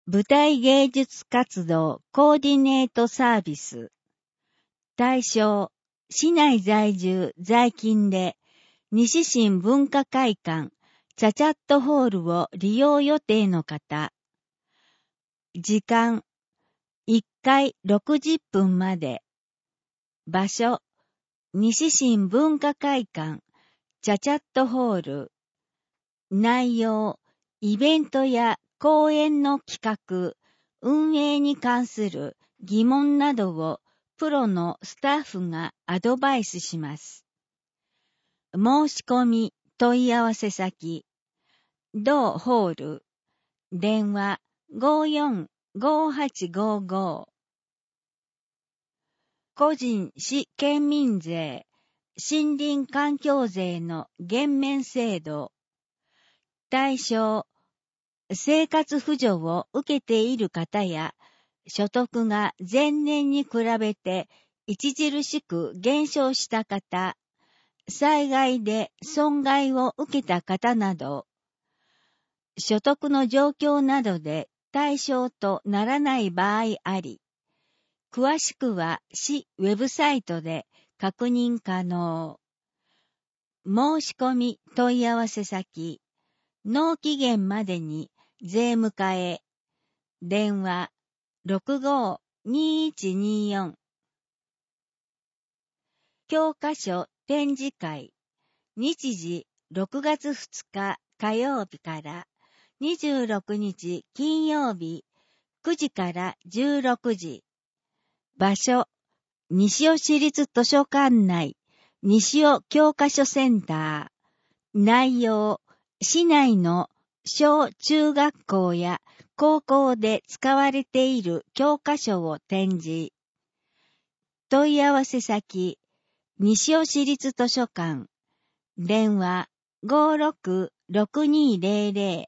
舞台芸術活動コーディネートサービス。対象、市内在住在勤で、西新文化会館、チャチャットホールを利用予定の方。時間、1回60分まで。場所、西新文化会館、チャチャットホール。内容、イベントや講演の企画、運営に関する疑問などをプロのスタッフがアドバイスします。申し込み、問い合わせ先、同ホール、電話545855。個人市県民税、森林環境税の減免制度。対象、生活扶助を受けている方や、所得が前年に比べて著しく減少した方、災害で損害を受けた方など、所得の状況などで対象とならない場合あり、詳しくは市ウェブサイトで確認可能。申し込み問い合わせ先、納期限までに税務課へ、電話65-2124。教科書展示会、日時6月2日火曜日から26日金曜日9時から16時。場所、西尾市立図書館内、西尾教科書センター。内容、市内の小中学校や高校で使われている教科書を展示。問い合わせ先、西尾市立図書館。電話566200。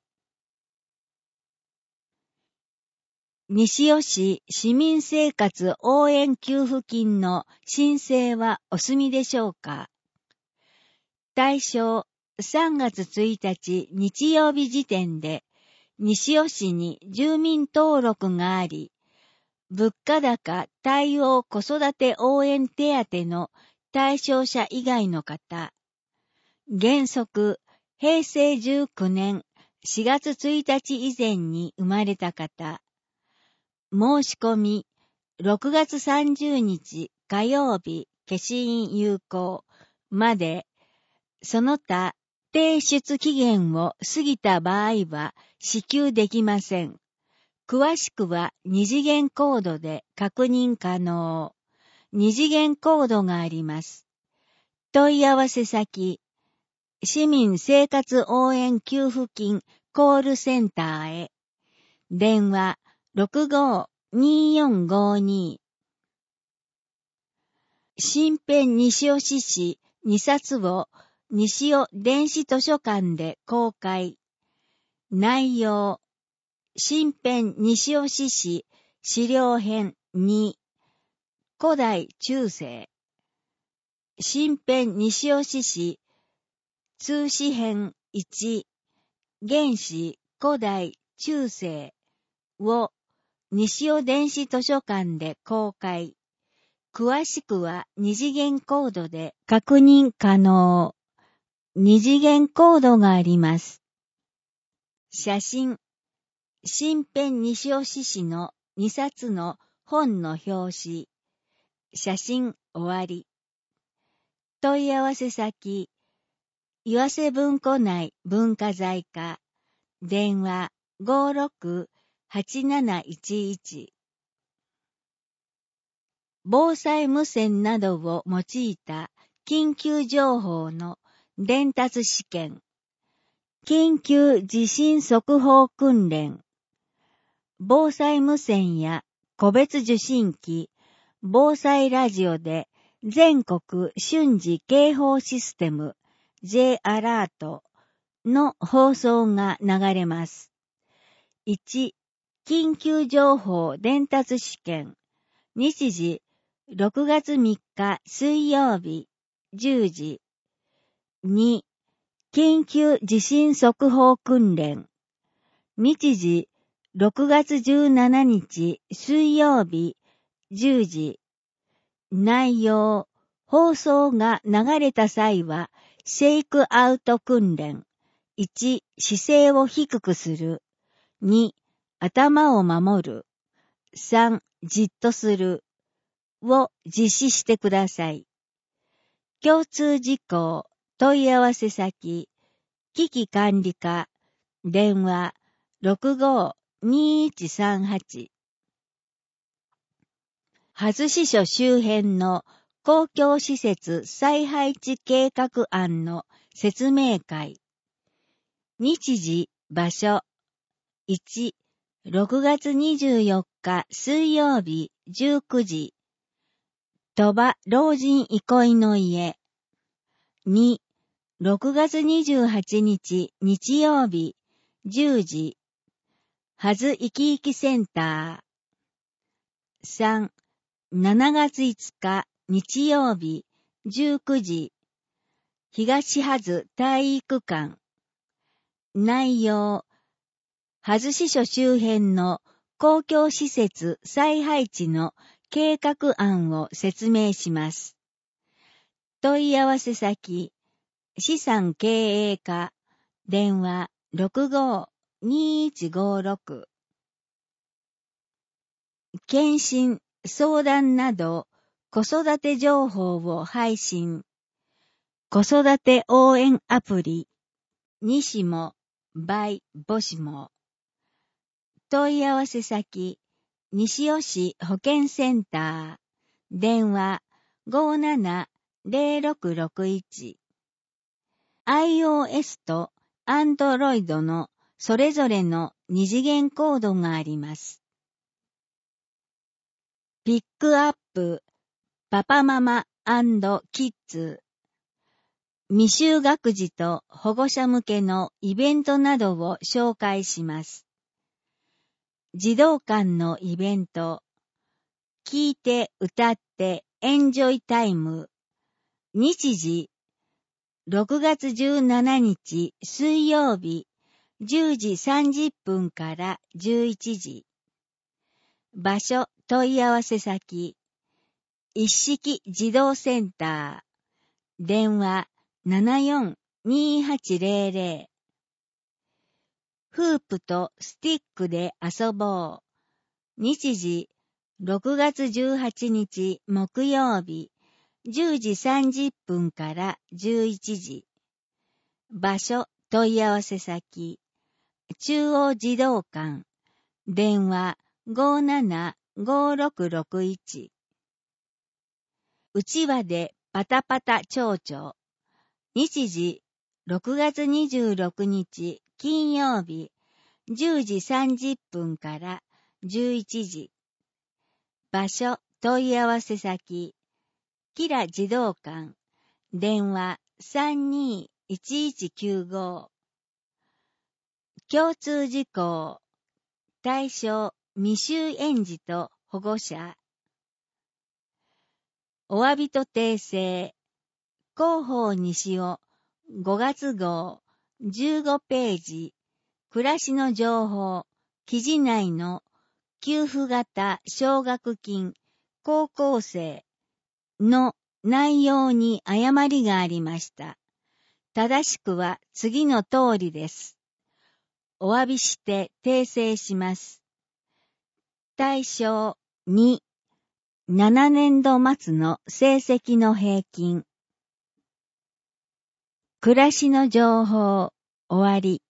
西尾市市民生活応援給付金の申請はお済みでしょうか。対象、3月1日日曜日時点で西尾市に住民登録があり、物価高対応子育て応援手当の対象者以外の方、原則平成19年4月1日以前に生まれた方、申し込み6月30日火曜日消印有効まで、その他提出期限を過ぎた場合は支給できません。詳しくは二次元コードで確認可能。二次元コードがあります。問い合わせ先、市民生活応援給付金コールセンターへ。電話65-2452。新編西尾市史2冊を西尾電子図書館で公開。内容、新編西尾市史資料編2、古代中世。新編西尾市史通史編1、原始古代中世を西尾電子図書館で公開。詳しくは二次元コードで確認可能。二次元コードがあります。写真。新編西尾市史の2冊の本の表紙。写真終わり。問い合わせ先。岩瀬文庫内文化財課。電話56-8711。防災無線などを用いた緊急情報の伝達試験。緊急地震速報訓練。防災無線や個別受信機、防災ラジオで全国瞬時警報システム J アラートの放送が流れます。1、緊急情報伝達試験。日時6月3日水曜日10時。2、緊急地震速報訓練。日時 6月17日水曜日10時。内容、放送が流れた際は、シェイクアウト訓練。1、姿勢を低くする。2、頭を守る。3、じっとする。を実施してください。共通事項、問い合わせ先、危機管理課、電話 65-2138。蓮支所周辺の公共施設再配置計画案の説明会。日時、場所。1、6月24日水曜日19時。鳥羽老人憩いの家。2、6月28日日曜日10時。はずいきいきセンター。3、7月5日日曜日19時。東はず体育館。内容、はず支所周辺の公共施設再配置の計画案を説明します。問い合わせ先、資産経営課、電話 65-2156。検診、相談など子育て情報を配信。子育て応援アプリ、西も、by 母子も。問い合わせ先、西尾市保健センター、電話 57-0661。iOS と Android のそれぞれの二次元コードがあります。ピックアップ、パパママ&キッズ。未就学児と保護者向けのイベントなどを紹介します。児童館のイベント、聞いて歌ってエンジョイタイム。日時、6月17日水曜日10時30分から11時。場所問い合わせ先、一式児童センター、電話 74-2800。フープとスティックで遊ぼう。日時、6月18日木曜日、10時30分から11時。場所、問い合わせ先、中央児童館、電話 57-5661。うちわでパタパタ蝶々。日時、6月26日金曜日、10時30分から11時。場所、問い合わせ先、キラ児童館、電話 32-1195。共通事項、対象、未就園児と保護者。お詫びと訂正、広報西尾5月号15ページ、暮らしの情報、記事内の給付型奨学金高校生の内容に誤りがありました。正しくは次の通りです。お詫びして訂正します。対象2、7年度末の成績の平均。暮らしの情報、終わり。